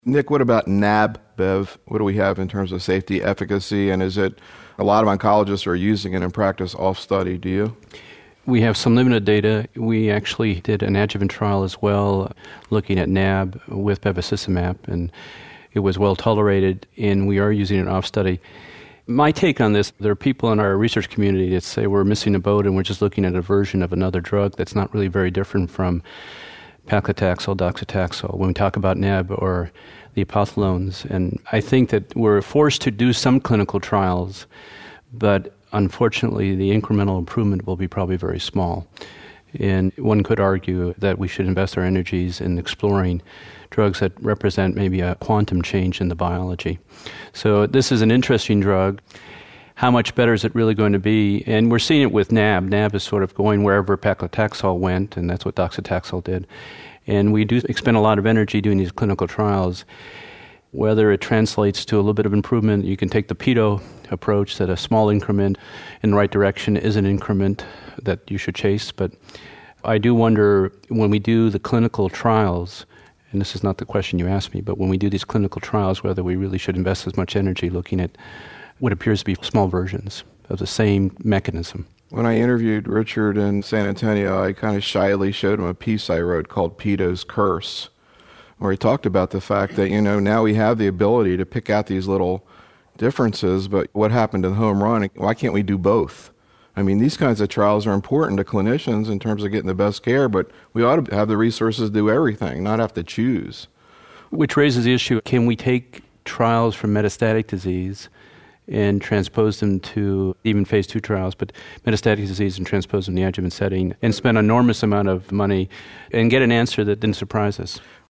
Nick, what about NAB-BEV? What do we have in terms of safety, efficacy, and is it a lot of oncologists are using it in practice off-study? Do you? We have some limited data. We actually did an adjuvant trial as well, looking at NAB with bevacizumab, and it was well tolerated, and we are using it off-study. My take on this, there are people in our research community that say we're missing a boat and we're just looking at a version of another drug that's not really very different from paclitaxel, docetaxel, when we talk about NAB or the epothalones. And I think that we're forced to do some clinical trials, but unfortunately the incremental improvement will be probably very small. And one could argue that we should invest our energies in exploring drugs that represent maybe a quantum change in the biology. So this is an interesting drug. How much better is it really going to be? And we're seeing it with NAB. NAB is sort of going wherever paclitaxel went, and that's what docetaxel did. And we do expend a lot of energy doing these clinical trials. Whether it translates to a little bit of improvement, you can take the pedo approach, that a small increment in the right direction is an increment that you should chase. But I do wonder, when we do the clinical trials, and this is not the question you asked me, but when we do these clinical trials, whether we really should invest as much energy looking at what appears to be small versions of the same mechanism. When I interviewed Richard in San Antonio, I kind of shyly showed him a piece I wrote called Pedo's Curse, where he talked about the fact that, now we have the ability to pick out these little differences, but what happened to the home run? Why can't we do both? I mean, these kinds of trials are important to clinicians in terms of getting the best care, but we ought to have the resources to do everything, not have to choose. Which raises the issue, can we take trials from metastatic disease and transpose them to even phase 2 trials, but metastatic disease and transpose them in the adjuvant setting and spend an enormous amount of money and get an answer that didn't surprise us?